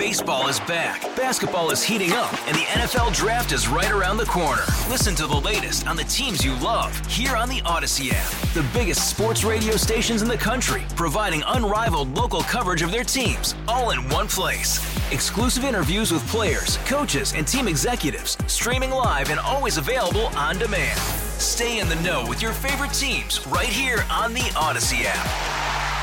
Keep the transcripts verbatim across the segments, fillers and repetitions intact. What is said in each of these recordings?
Baseball is back, basketball is heating up, and the N F L Draft is right around the corner. Listen to the latest on the teams you love here on the Odyssey app. The biggest sports radio stations in the country, providing unrivaled local coverage of their teams, all in one place. Exclusive interviews with players, coaches, and team executives, streaming live and always available on demand. Stay in the know with your favorite teams right here on the Odyssey app.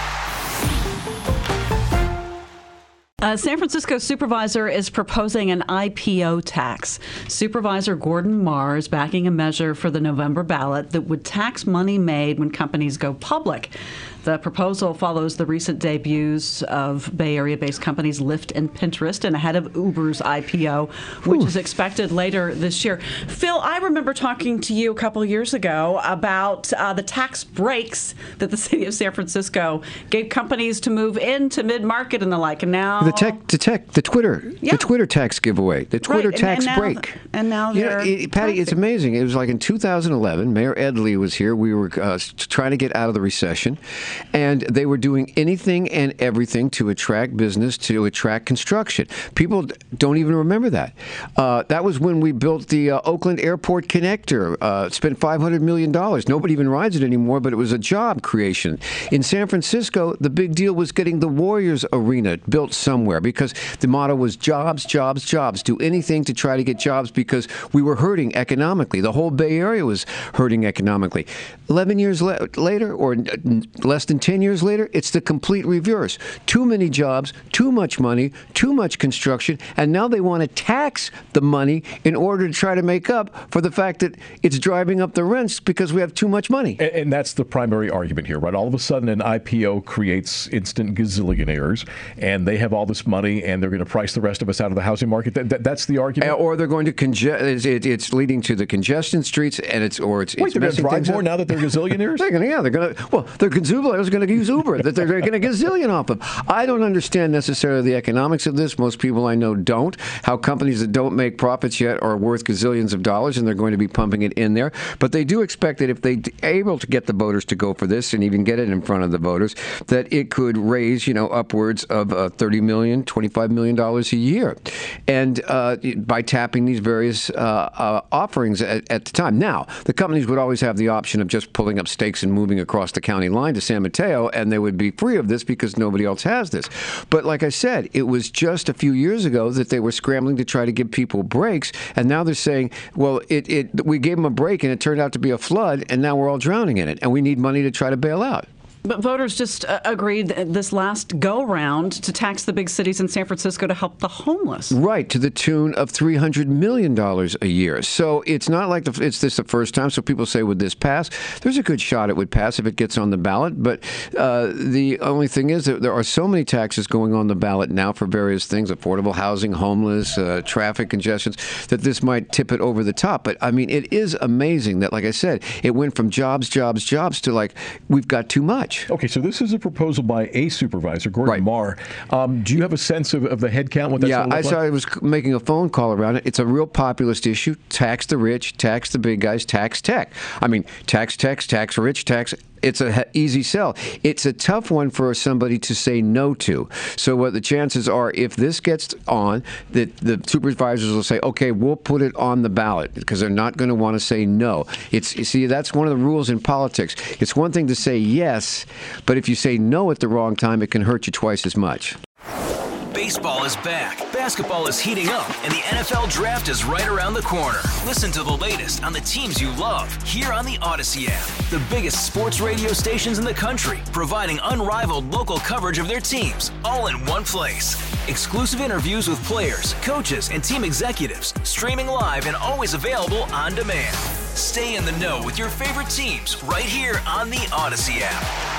A San Francisco supervisor is proposing an I P O tax. Supervisor Gordon Marr is backing a measure for the November ballot that would tax money made when companies go public. The proposal follows the recent debuts of Bay Area-based companies Lyft and Pinterest and ahead of Uber's I P O, which Ooh. is expected later this year. Phil, I remember talking to you a couple of years ago about uh, the tax breaks that the city of San Francisco gave companies to move into mid-market and the like, and now the tech, the tech, the Twitter, yeah. the Twitter tax giveaway, the Twitter right. tax and, and break, now, and now you they're know, it, Patty, breaking. It's amazing. It was like in two thousand eleven. Mayor Ed Lee was here. We were uh, trying to get out of the recession. And they were doing anything and everything to attract business, to attract construction. People don't even remember that. Uh, that was when we built the uh, Oakland Airport Connector, uh, spent five hundred million dollars. Nobody even rides it anymore, but it was a job creation. In San Francisco, the big deal was getting the Warriors Arena built somewhere because the motto was jobs, jobs, jobs. Do anything to try to get jobs because we were hurting economically. The whole Bay Area was hurting economically. Eleven years la- later, or less than ten years later, it's the complete reverse. Too many jobs, too much money, too much construction, and now they want to tax the money in order to try to make up for the fact that it's driving up the rents because we have too much money. And, and that's the primary argument here, right? All of a sudden, an I P O creates instant gazillionaires, and they have all this money, and they're going to price the rest of us out of the housing market. That, that, that's the argument? Or they're going to congest. It's, it, it's leading to the congestion streets, and it's or it's. Wait, it's they're going to drive more up. now that they're gazillionaires? they're going to, yeah, they're going to. Well, they're gazillionaires going to use Uber that they're going to gazillion off of. I don't understand necessarily the economics of this. Most people I know don't. How companies that don't make profits yet are worth gazillions of dollars, and they're going to be pumping it in there. But they do expect that if they're able to get the voters to go for this and even get it in front of the voters, that it could raise, you know, upwards of uh, thirty million dollars, twenty-five million dollars a year, and uh, by tapping these various uh, uh, offerings at, at the time. Now, the companies would always have the option of just pulling up stakes and moving across the county line to San Mateo, and they would be free of this because nobody else has this. But like I said, it was just a few years ago that they were scrambling to try to give people breaks, and now they're saying, well, it, it we gave them a break, and it turned out to be a flood, and now we're all drowning in it, and we need money to try to bail out. But voters just uh, agreed this last go-round to tax the big cities in San Francisco to help the homeless. Right, to the tune of three hundred million dollars a year. So it's not like the, it's this the first time. So people say, would this pass? There's a good shot it would pass if it gets on the ballot. But uh, the only thing is that there are so many taxes going on the ballot now for various things, affordable housing, homeless, uh, traffic congestions, that this might tip it over the top. But, I mean, it is amazing that, like I said, it went from jobs, jobs, jobs to, like, we've got too much. Okay, so this is a proposal by a supervisor, Gordon right. Marr. Um, do you have a sense of, of the head count? What that's yeah, look I like? saw I was making a phone call around it. It's a real populist issue. Tax the rich, tax the big guys, tax tech. I mean, tax tech, tax rich, tax. It's a easy sell. It's a tough one for somebody to say no to. So what the chances are, if this gets on, that the supervisors will say, okay, we'll put it on the ballot, because they're not going to want to say no. It's you see, that's one of the rules in politics. It's one thing to say yes, but if you say no at the wrong time, it can hurt you twice as much. Baseball is back, basketball is heating up, and the N F L Draft is right around the corner. Listen to the latest on the teams you love here on the Odyssey app. The biggest sports radio stations in the country, providing unrivaled local coverage of their teams, all in one place. Exclusive interviews with players, coaches, and team executives, streaming live and always available on demand. Stay in the know with your favorite teams right here on the Odyssey app.